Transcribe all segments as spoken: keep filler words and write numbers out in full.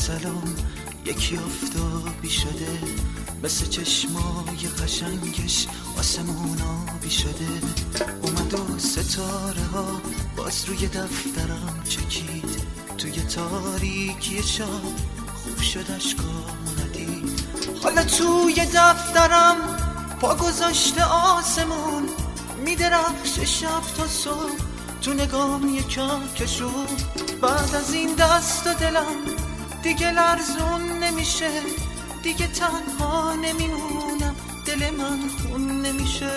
غزلام یکی آفتابی شده، مثل چشمای قشنگش آسمون آبی شده. اومد و ستاره ها باز روی دفترم چکید، توی تاریکی شب خوب شد اشکامو ندید. حالا توی دفترم پا گذاشته آسمون، میدرخشه شب تا صبح تو نگام یکم کشو. بعد از این دست و دلم دیگه لرزون نمیشه، دیگه تنها نمیمونم، دل من خون نمیشه،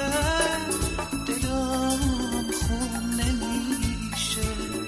دلم خون نمیشه.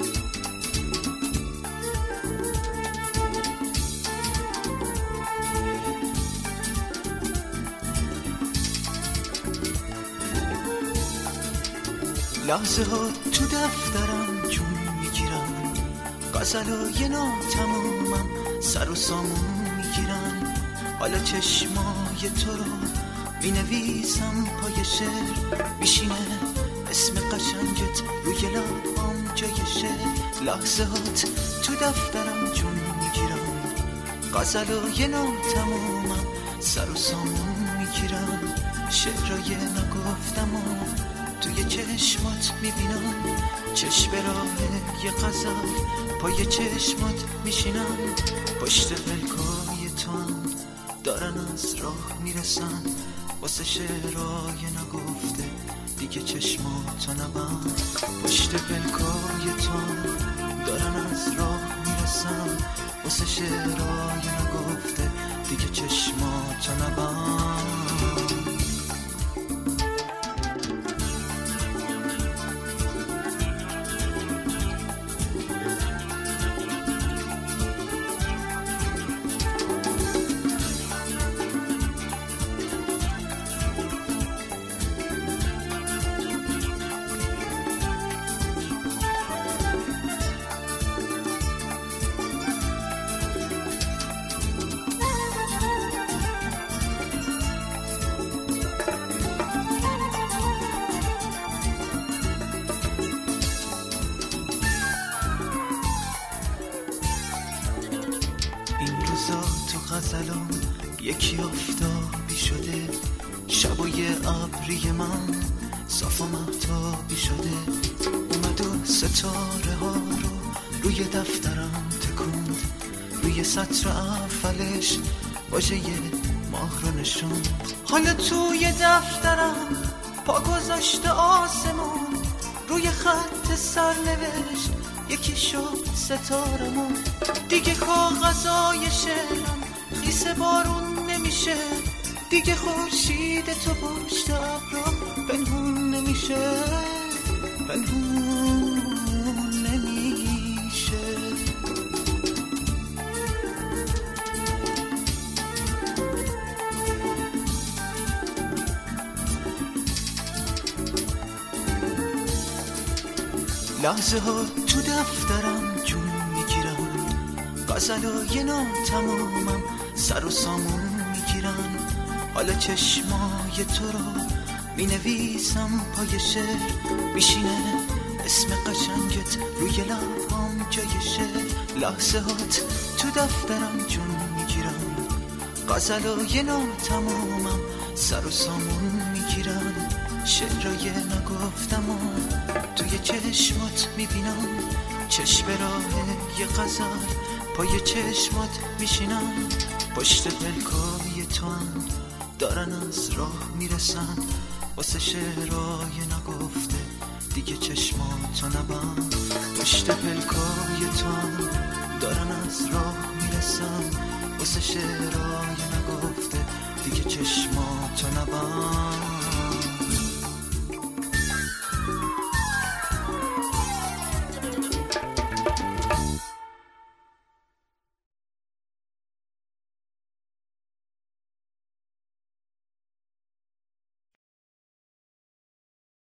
لحظه ها تو دفترم جون میگیرم، غزلای ناتمامم سر و سامون میگیرن. حالا چشمای تو رو مینویسم پای شعر، میشینه اسم قشنگت روی لبام جای شعر. لحظه هات تو دفترم جون میگیرم، غزلای ناتمامم سر و سامون میگیرن. شعرای نگفتم و توی چشمات میبینم، چشم راه یه غزل پای چشمات میشینم. پشت پلکای تو هم دارن از راه میرسن، واسه شعرهای نگفته دیگه چشماتو نبند. پشت پلکای تو هم دارن از راه میرسن، واسه شعرهای نگفته دیگه چشماتو نبند. تو غزلام یکی آفتابی شده، شبای ابری من صاف و مهتابی شده. اومد و ستاره ها رو روی دفترم تکوند، روی سطر اولش واژه ماه رو نشوند. حالا توی دفترم پا گذاشته آسمون، روی خط سرنوشت یکی شد ستارمون. دیگه کاغذای شعرم خیس بارون نمیشه، دیگه خورشید تو پشت ابرا پنهون نمیشه، پنهون نمیشه. لحظه ها تو دفترم جون میگیرم، غزلای ناتمامم سر و سامون میگیرن. حالا چشمای تو رو مینویسم پای شعر، میشینه اسم قشنگت روی لبام جای شعر. لحظه هات تو دفترم جون میگیرم، غزلای ناتمامم سر و سامون میگیرن. شعرای نگفتم و توی چشمات میبینم، چشم راه یه غزل پای چشمات میشینم. پشت پلکای تو هم دارن از راه میرسن، واسه شعرهای نگفته دیگه چشماتو نبند. پشت پلکای تو هم دارن از راه میرسن، واسه شعرهای نگفته دیگه چشماتو نبند.